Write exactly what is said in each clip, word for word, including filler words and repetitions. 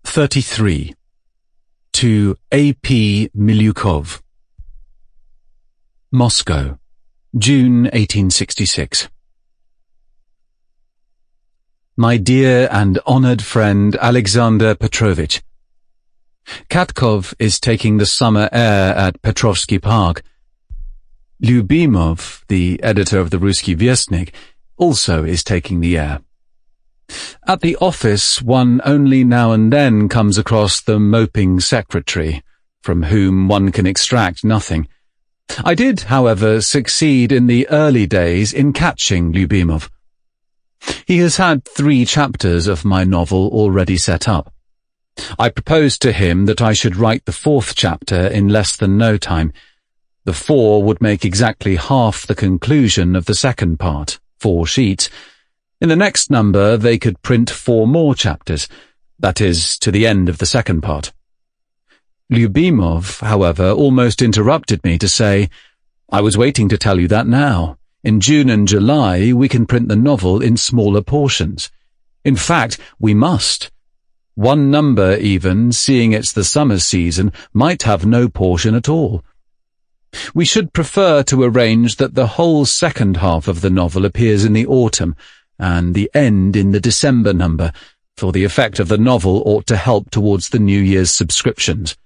thirty-three. To A. P. Milyukov. Moscow, June eighteen sixty-six. My dear and honoured friend Alexander Petrovich, Katkov is taking the summer air at Petrovsky Park. Lyubimov, the editor of the Ruski Vyestnik, also is taking the air. At the office, one only now and then comes across the moping secretary, from whom one can extract nothing. I did, however, succeed in the early days in catching Lyubimov. He has had three chapters of my novel already set up. I proposed to him that I should write the fourth chapter in less than no time. The four would make exactly half the conclusion of the second part, four sheets. In the next number they could print four more chapters, that is, to the end of the second part. Lyubimov, however, almost interrupted me to say, "I was waiting to tell you that now. In June and July we can print the novel in smaller portions. In fact, we must. One number even, seeing it's the summer season, might have no portion at all. We should prefer to arrange that the whole second half of the novel appears in the autumn, and the end in the December number, for the effect of the novel ought to help towards the New Year's subscriptions."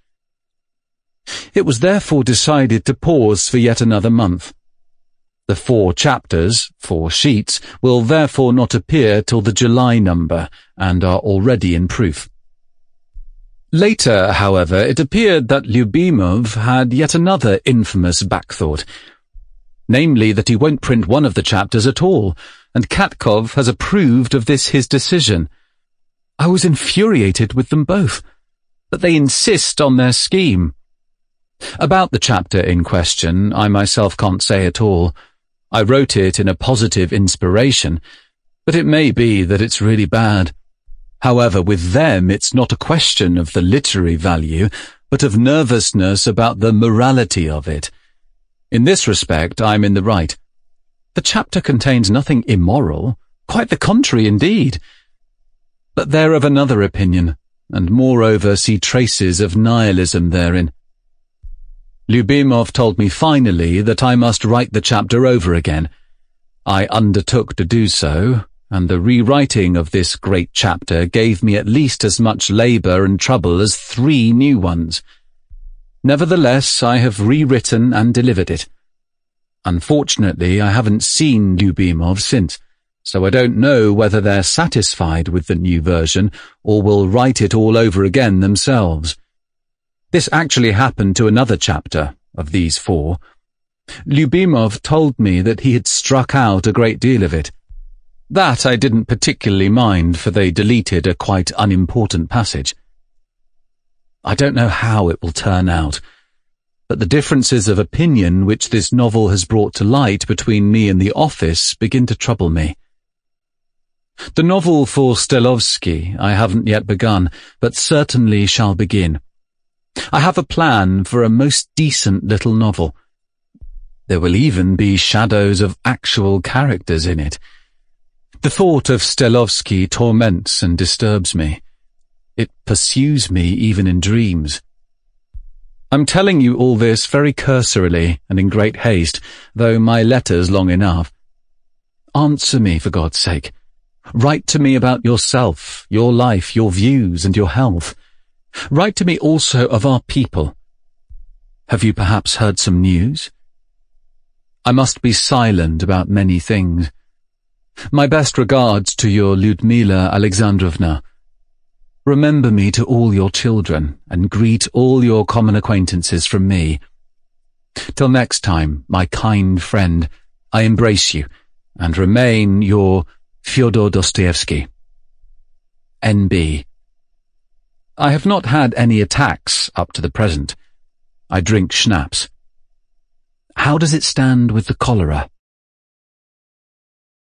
It was therefore decided to pause for yet another month. The four chapters, four sheets, will therefore not appear till the July number, and are already in proof. Later, however, it appeared that Lyubimov had yet another infamous backthought, namely that he won't print one of the chapters at all, and Katkov has approved of this his decision. I was infuriated with them both, but they insist on their scheme. About the chapter in question, I myself can't say at all. I wrote it in a positive inspiration, but it may be that it's really bad. However, with them it's not a question of the literary value, but of nervousness about the morality of it. In this respect, I'm in the right. The chapter contains nothing immoral, quite the contrary indeed. But they're of another opinion, and moreover see traces of nihilism therein. Lyubimov told me finally that I must write the chapter over again. I undertook to do so, and the rewriting of this great chapter gave me at least as much labour and trouble as three new ones. Nevertheless, I have rewritten and delivered it. Unfortunately, I haven't seen Lyubimov since, so I don't know whether they're satisfied with the new version or will write it all over again themselves. This actually happened to another chapter of these four. Lyubimov told me that he had struck out a great deal of it. That I didn't particularly mind, for they deleted a quite unimportant passage. I don't know how it will turn out, but the differences of opinion which this novel has brought to light between me and the office begin to trouble me. The novel for Stelovsky I haven't yet begun, but certainly shall begin. I have a plan for a most decent little novel. There will even be shadows of actual characters in it. The thought of Stelovsky torments and disturbs me. It pursues me even in dreams. I'm telling you all this very cursorily and in great haste, though my letter's long enough. Answer me, for God's sake. Write to me about yourself, your life, your views, and your health. Write to me also of our people. Have you perhaps heard some news? I must be silent about many things. My best regards to your Lyudmila Alexandrovna. Remember me to all your children, and greet all your common acquaintances from me. Till next time, my kind friend, I embrace you, and remain your Fyodor Dostoevsky. N B I have not had any attacks up to the present. I drink schnapps. How does it stand with the cholera?